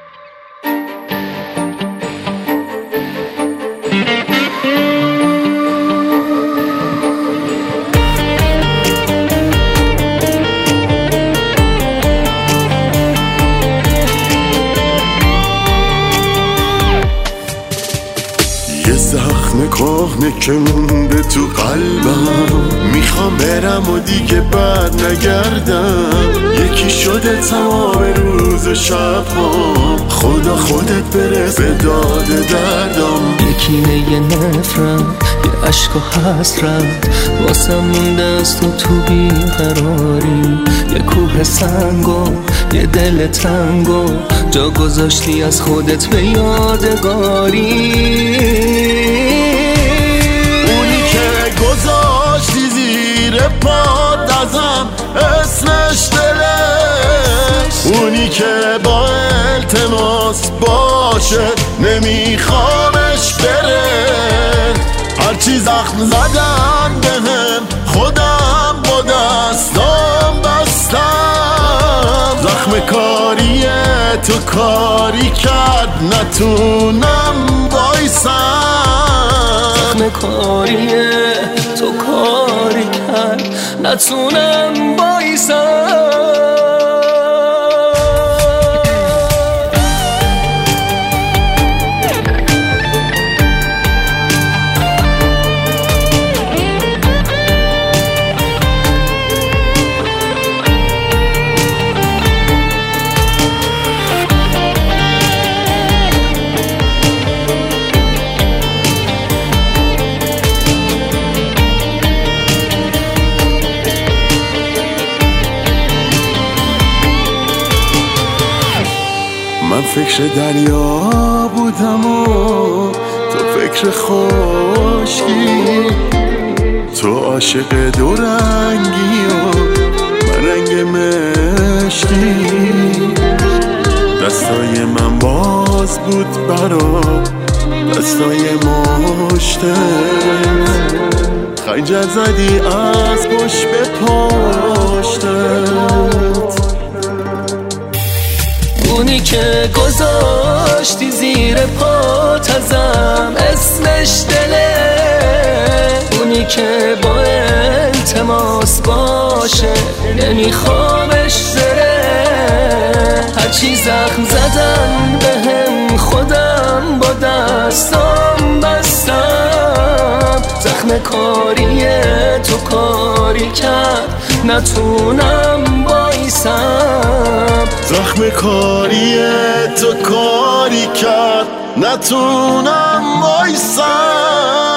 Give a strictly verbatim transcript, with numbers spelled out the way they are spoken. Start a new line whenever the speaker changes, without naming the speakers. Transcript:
زخم کهنه که مونده تو قلبم، میخوام برم و دیگه بد نگردم. یکی شده تمام روز و شبام، خدا خودت برس به داد دردم.
یکی یه نفرت، یه عشق و حسرت، واسه مونده از تو تو بیقراری. یه کوه سنگو، یه دل تنگو، جا گذاشتی از خودت به یادگاری.
اونی که گذاشتی زیر پات ازم اسمش دلش، اونی که با التماس باشه نمیخوامش بره. هرچی زخم زدن بهم خودم با دستام بستم. زخم کاری تو کاری کرد نتونم بایستم.
زخم کاری تو کاری کرد نتونم بایستم.
من فکر دریا بودم و تو فکر خشکی، تو عاشق دو رنگی و من رنگ مشکی. دستای من باز بود برا دستای مشتت، خنجر زدی از پشت به پشتت.
اونی که گذاشتی زیر پات ازم اسمش دله، اونی که با التماس باشه نمیخوامش بره. هرچی زخم زدن بهم خودم با دستام بستم. زخم کاری تو کاری کرد نتونم بایستم.
زخم کاری تو کاری کرد نتونم بایستم.